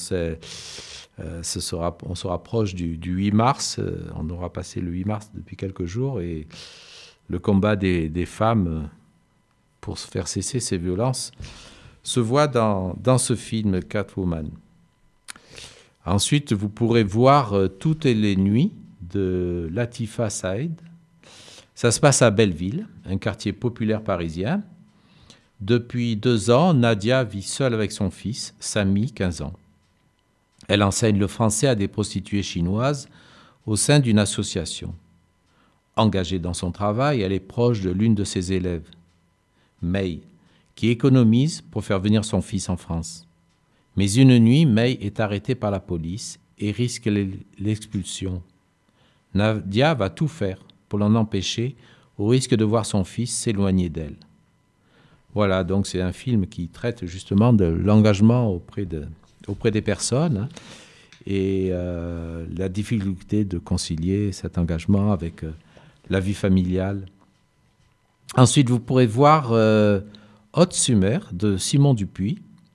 se rapproche du 8 mars, on aura passé le 8 mars depuis quelques jours et le combat des femmes pour faire cesser ces violences se voit dans ce film Catwoman. Ensuite, vous pourrez voir Toutes les nuits de Latifa Saïd. Ça se passe à Belleville, un quartier populaire parisien. Depuis 2 ans, Nadia vit seule avec son fils, Samy, 15 ans. Elle enseigne le français à des prostituées chinoises au sein d'une association. Engagée dans son travail, elle est proche de l'une de ses élèves, May, qui économise pour faire venir son fils en France. Mais une nuit, May est arrêtée par la police et risque l'expulsion. Nadia va tout faire pour l'en empêcher, au risque de voir son fils s'éloigner d'elle. Voilà, donc c'est un film qui traite justement de l'engagement auprès des personnes et la difficulté de concilier cet engagement avec la vie familiale. Ensuite, vous pourrez voir Haute Sumer de Simon Dupuis.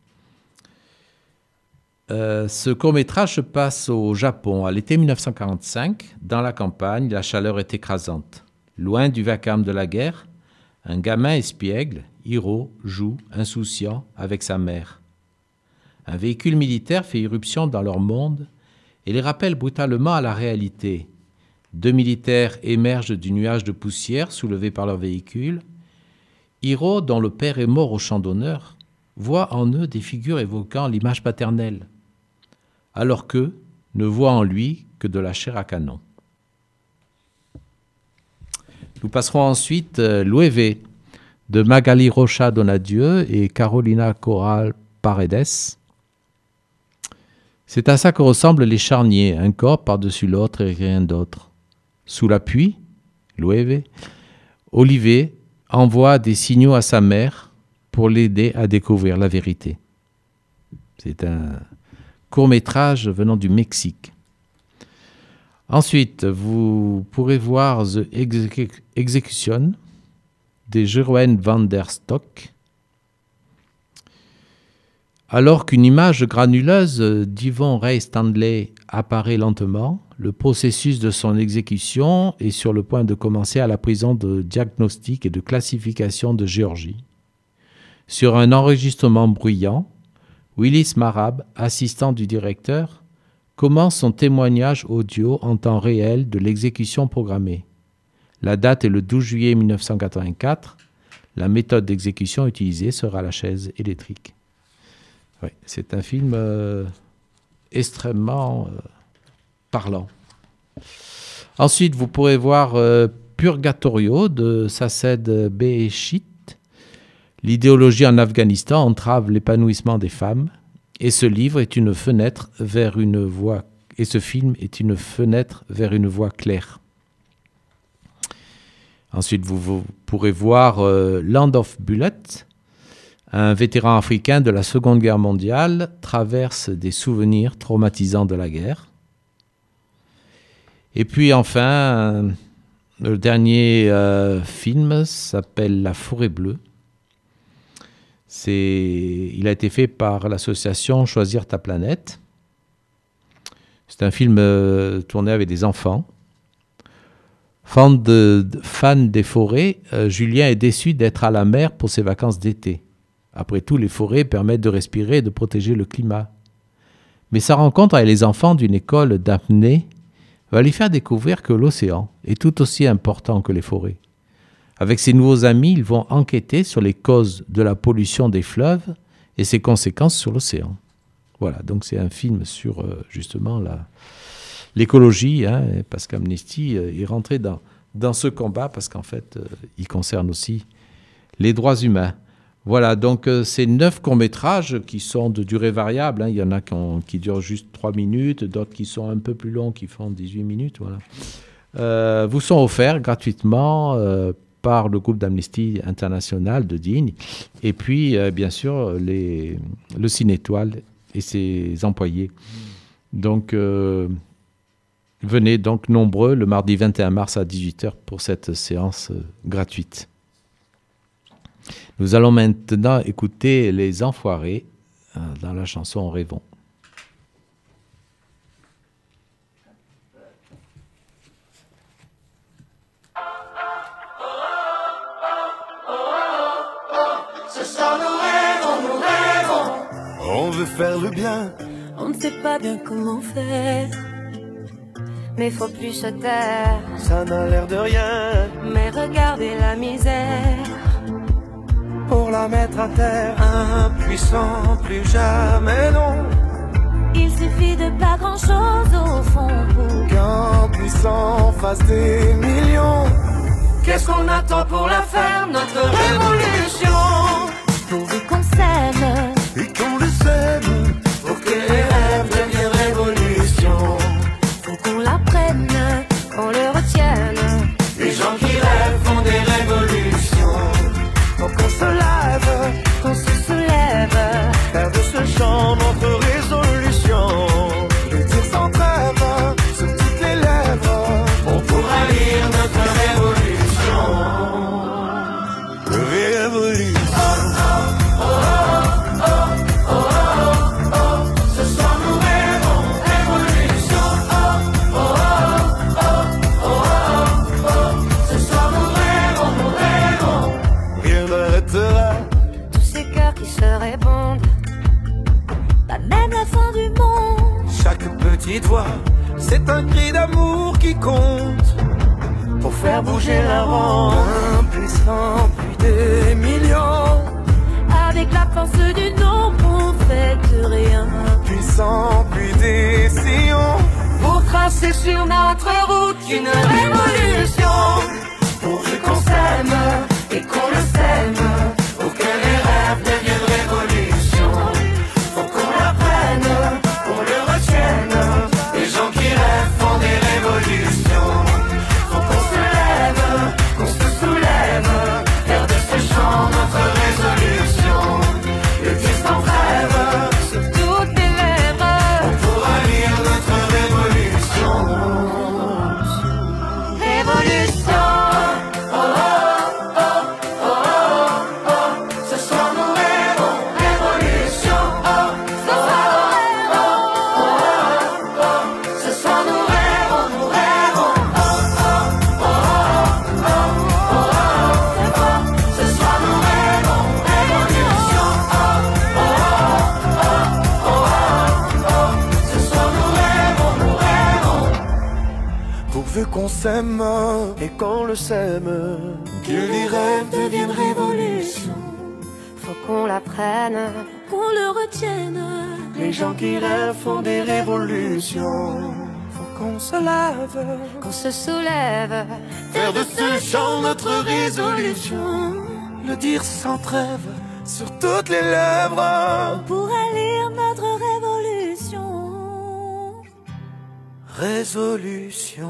Ce court-métrage se passe au Japon à l'été 1945. Dans la campagne, la chaleur est écrasante. Loin du vacarme de la guerre, un gamin espiègle, Hiro, joue, insouciant, avec sa mère. Un véhicule militaire fait irruption dans leur monde et les rappelle brutalement à la réalité. 2 militaires émergent du nuage de poussière soulevé par leur véhicule. Hiro, dont le père est mort au champ d'honneur, voit en eux des figures évoquant l'image paternelle, alors qu'eux ne voient en lui que de la chair à canon. Nous passerons ensuite L'Ueve de Magali Rocha Donadieu et Carolina Corral Paredes. C'est à ça que ressemblent les charniers, un corps par-dessus l'autre et rien d'autre. Sous la pluie, L'Ueve, Olivier envoie des signaux à sa mère pour l'aider à découvrir la vérité. C'est un court-métrage venant du Mexique. Ensuite, vous pourrez voir The Execution de Jeroen van der Stok. Alors qu'une image granuleuse d'Yvon Ray Stanley apparaît lentement, le processus de son exécution est sur le point de commencer à la prison de diagnostic et de classification de Géorgie. Sur un enregistrement bruyant, Willis Marab, assistant du directeur, commence son témoignage audio en temps réel de l'exécution programmée. La date est le 12 juillet 1984. La méthode d'exécution utilisée sera la chaise électrique. Oui, c'est un film extrêmement parlant. Ensuite, vous pourrez voir Purgatorio de Saced Beheshit. L'idéologie en Afghanistan entrave l'épanouissement des femmes. Et ce livre est une fenêtre vers une voie. Et ce film est une fenêtre vers une voie claire. Ensuite, vous pourrez voir Land of Bullets. Un vétéran africain de la Seconde Guerre mondiale traverse des souvenirs traumatisants de la guerre. Et puis enfin, le dernier film s'appelle La Forêt Bleue. Il a été fait par l'association Choisir ta planète. C'est un film tourné avec des enfants. Fan des forêts, Julien est déçu d'être à la mer pour ses vacances d'été. Après tout, les forêts permettent de respirer et de protéger le climat. Mais sa rencontre avec les enfants d'une école d'apnée va lui faire découvrir que l'océan est tout aussi important que les forêts. Avec ses nouveaux amis, ils vont enquêter sur les causes de la pollution des fleuves et ses conséquences sur l'océan. Voilà, donc c'est un film sur justement l'écologie, parce qu'Amnesty est rentré dans ce combat, parce qu'en fait, il concerne aussi les droits humains. Voilà, donc ces 9 courts-métrages qui sont de durée variable. Il y en a qui durent juste 3 minutes, d'autres qui sont un peu plus longs, qui font 18 minutes. Voilà. Vous sont offerts gratuitement par le groupe d'Amnesty International de Digne. Et puis, bien sûr, le Ciné-Étoile et ses employés. Donc, venez donc nombreux le mardi 21 mars à 18h pour cette séance gratuite. Nous allons maintenant écouter Les Enfoirés dans la chanson Rêvons. Ce soir nous rêvons. On veut faire le bien. On ne sait pas bien comment faire, mais faut plus se taire. Ça n'a l'air de rien. Mais regardez la misère. Pour la mettre à terre, impuissant, plus jamais non. Il suffit de pas grand chose au fond pour qu'un puissant fasse des millions. Qu'est-ce qu'on attend pour la faire, notre révolution? pourvu qu'on s'aime Et qu'on le sème, pour que les rêves deviennent révolution. faut qu'on l'apprenne, qu'on le retienne. Les gens qui rêvent font des révolutions. Faut qu'on se lève, Qu'on se soulève, faire de ce chant notre résolution. Le dire sans trêve, sur toutes les lèvres, on pourra lire notre révolution. Révolution. Ce soir nous rêvons, révolution. Ce soir nous rêvons. Rien n'arrêtera. tous ces cœurs qui se répondent, pas même la fin du monde. Chaque petite voix, c'est un cri d'amour qui compte pour faire bouger la ronde. Impuissant, plus des millions. Avec la force du nombre, on fait de rien. Puissant, plus des sillons. Pour tracer sur notre route une révolution. Pourvu qu'on s'aime et qu'on le sème. Pour que les rêves deviennent révolution. Faut qu'on l'apprenne, qu'on le retienne. Les gens qui rêvent font des révolutions. Faut qu'on se lève, qu'on se soulève. Faire de ce chant notre résolution. Le dire sans trêve, Sur toutes les lèvres, on pourra lire notre révolution. qu'on s'aime et qu'on le sème, que les rêves deviennent révolution. Faut qu'on l'apprenne, qu'on le retienne. Les gens qui rêvent font des révolutions. Faut qu'on se lève, qu'on se soulève, faire de ce chant notre résolution. Le dire sans trêve sur toutes les lèvres. On pourra lire notre révolution. Résolution.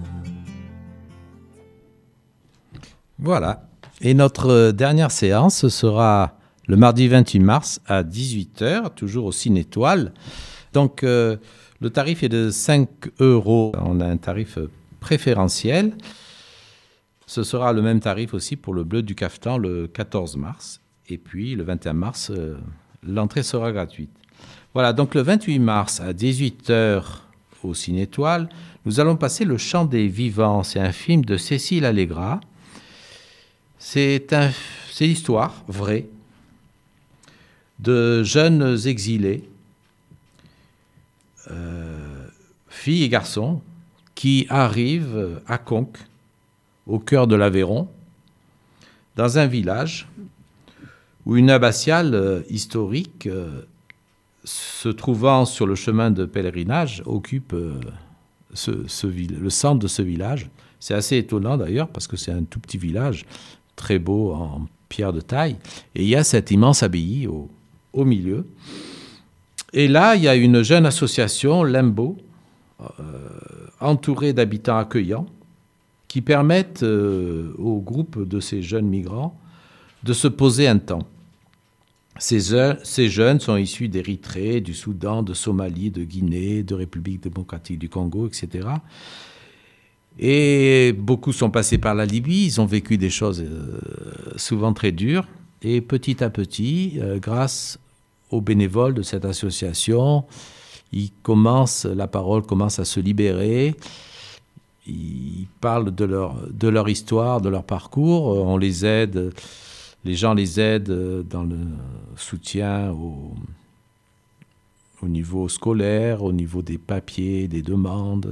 Voilà. Et notre dernière séance sera le mardi 28 mars à 18h, toujours au Cine Étoile. Donc, le tarif est de 5 €. On a un tarif préférentiel. Ce sera le même tarif aussi pour le Bleu du Cafetan le 14 mars. Et puis, le 21 mars, l'entrée sera gratuite. Voilà, donc le 28 mars à 18h au Cine Étoile, nous allons passer Le Chant des Vivants. C'est un film de Cécile Allegra. C'est l'histoire vraie de jeunes exilés, filles et garçons, qui arrivent à Conques, au cœur de l'Aveyron, dans un village où une abbatiale historique, se trouvant sur le chemin de pèlerinage, occupe le centre de ce village. C'est assez étonnant d'ailleurs, parce que c'est un tout petit village, très beau en pierre de taille, et il y a cette immense abbaye au milieu. Et là, il y a une jeune association, Limbo, entourée d'habitants accueillants, qui permettent au groupe de ces jeunes migrants de se poser un temps. Ces jeunes sont issus d'Érythrée, du Soudan, de Somalie, de Guinée, de République démocratique du Congo, etc. Et beaucoup sont passés par la Libye, ils ont vécu des choses souvent très dures. Et petit à petit, grâce aux bénévoles de cette association, la parole commence à se libérer. Ils parlent de leur histoire, de leur parcours. On les aide, les gens les aident dans le soutien au niveau scolaire, au niveau des papiers, des demandes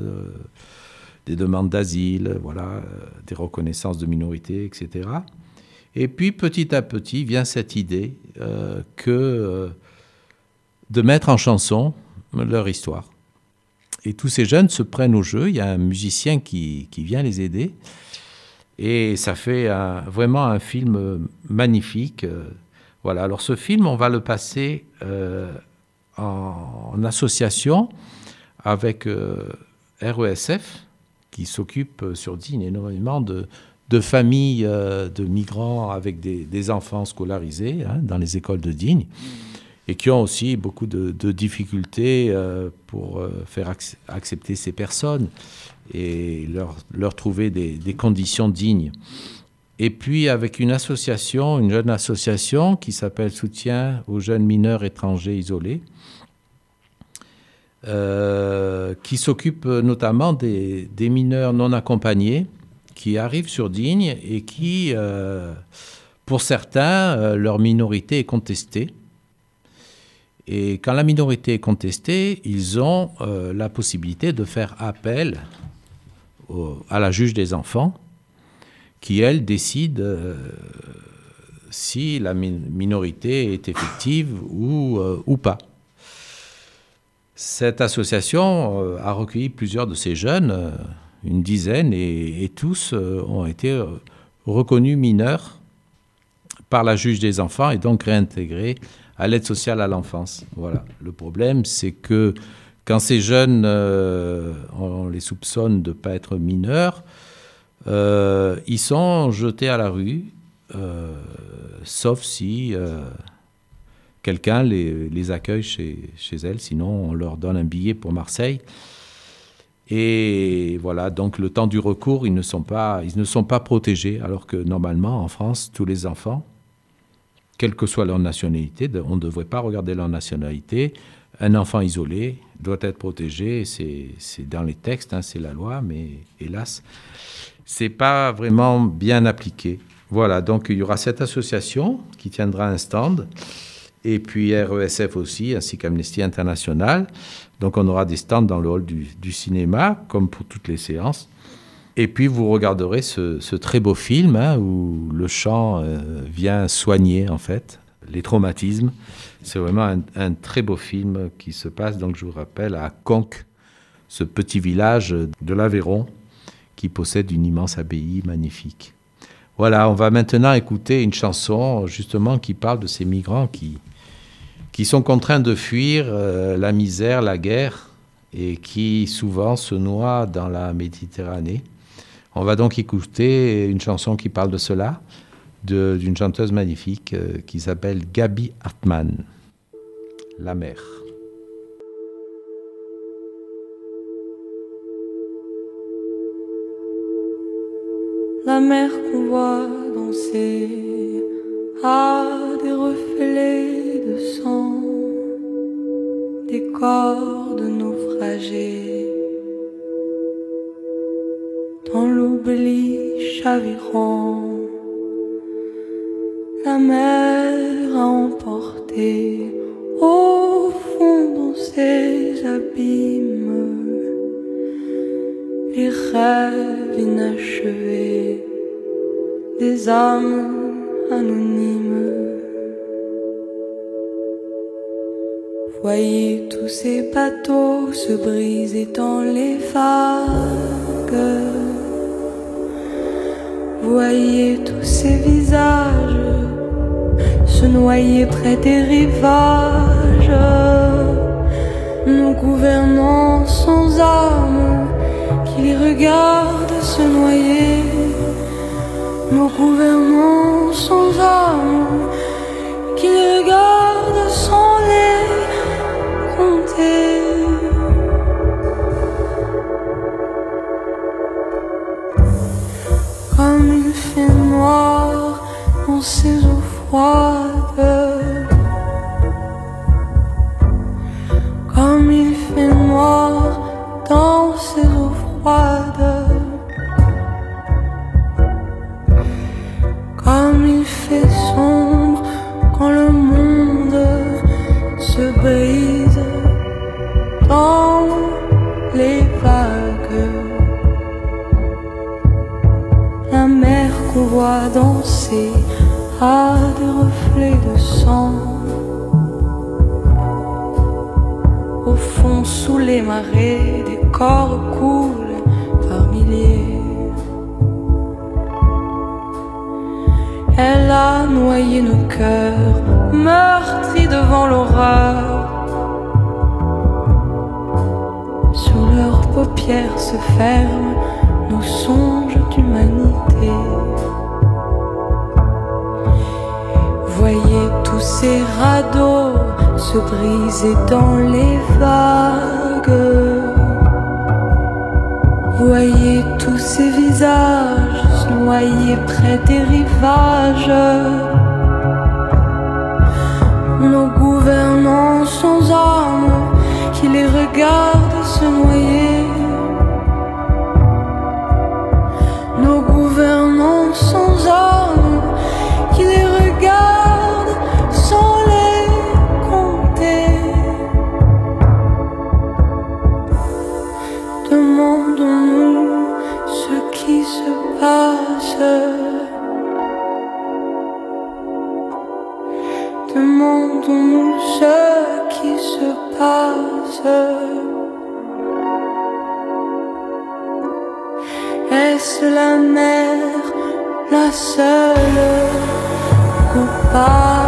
d'asile, voilà, des reconnaissances de minorités, etc. Et puis, petit à petit, vient cette idée de mettre en chanson leur histoire. Et tous ces jeunes se prennent au jeu. Il y a un musicien qui vient les aider. Et ça fait vraiment un film magnifique. Voilà. Alors, ce film, on va le passer en association avec RESF, qui s'occupe sur Digne énormément de familles de migrants avec des enfants scolarisés dans les écoles de Digne, et qui ont aussi beaucoup de difficultés pour faire accepter ces personnes et leur trouver des conditions dignes. Et puis avec une jeune association qui s'appelle Soutien aux jeunes mineurs étrangers isolés, qui s'occupe notamment des mineurs non accompagnés qui arrivent sur Digne et qui, pour certains, leur minorité est contestée. Et quand la minorité est contestée, ils ont la possibilité de faire appel à la juge des enfants, qui, elle, décide si la minorité est effective ou pas. Cette association a recueilli plusieurs de ces jeunes, une dizaine, et tous ont été reconnus mineurs par la juge des enfants et donc réintégrés à l'aide sociale à l'enfance. Voilà. Le problème, c'est que quand ces jeunes, on les soupçonne de ne pas être mineurs, ils sont jetés à la rue, sauf si quelqu'un les accueille chez elle, sinon on leur donne un billet pour Marseille. Et voilà, donc le temps du recours, ils ne sont pas protégés, alors que normalement, en France, tous les enfants, quelle que soit leur nationalité, on ne devrait pas regarder leur nationalité. Un enfant isolé doit être protégé, c'est dans les textes, c'est la loi, mais hélas, c'est pas vraiment bien appliqué. Voilà, donc il y aura cette association qui tiendra un stand, et puis RESF aussi, ainsi qu'Amnesty International. Donc on aura des stands dans le hall du cinéma, comme pour toutes les séances. Et puis vous regarderez ce très beau film où le chant vient soigner en fait les traumatismes. C'est vraiment un très beau film qui se passe, donc je vous rappelle, à Conques, ce petit village de l'Aveyron qui possède une immense abbaye magnifique. Voilà, on va maintenant écouter une chanson justement qui parle de ces migrants qui sont contraints de fuir la misère, la guerre et qui souvent se noient dans la Méditerranée. On va donc écouter une chanson qui parle de cela, d'une chanteuse magnifique qui s'appelle Gaby Hartmann, La mer. La mer qu'on voit danser a des reflets de sang, des corps de naufragés. Dans l'oubli chavirant, la mer a emporté au fond dans ses abîmes les rêves inachevés des âmes anonymes. Voyez tous ces bateaux se briser dans les vagues. Voyez tous ces visages se noyer près des rivages. Nos gouvernants sans âme qui les regardent se noyer. Nos gouvernants sans âme qui les regardent sans les compter. Comme une fée noire dans ses eaux froides, comme il fait noir dans ses eaux froides, comme il fait sombre quand le monde se brise dans les vagues. La mer qu'on voit danser a des reflets de sang. Au fond, sous les marées, des corps coulent par milliers. Elle a noyé nos cœurs, meurtris devant l'horreur. Sur leurs paupières se ferment nos songes d'humanité. Voyez tous ces radeaux se briser dans les vagues. Voyez tous ces visages se noyer près des rivages. Nos gouvernants sans âme qui les regardent se noyer. Nos gouvernants sans âme qui les regardent sans les compter. Demandons-nous ce qui se passe. Demandons-nous ce qui se passe. Est-ce la mer, la seule coupable?